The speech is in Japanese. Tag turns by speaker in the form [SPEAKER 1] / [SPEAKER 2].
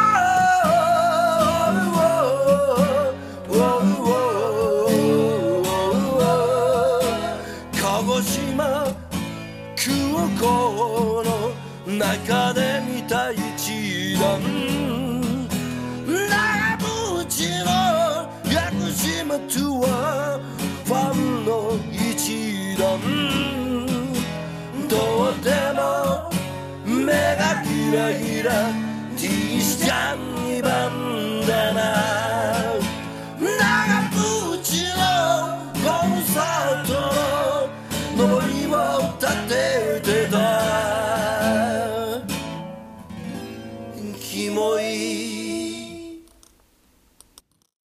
[SPEAKER 1] 鹿児島空港の中で見た一覧、長渕の屋久島ツアーファンの一覧、とても目がキラキラ T シャツ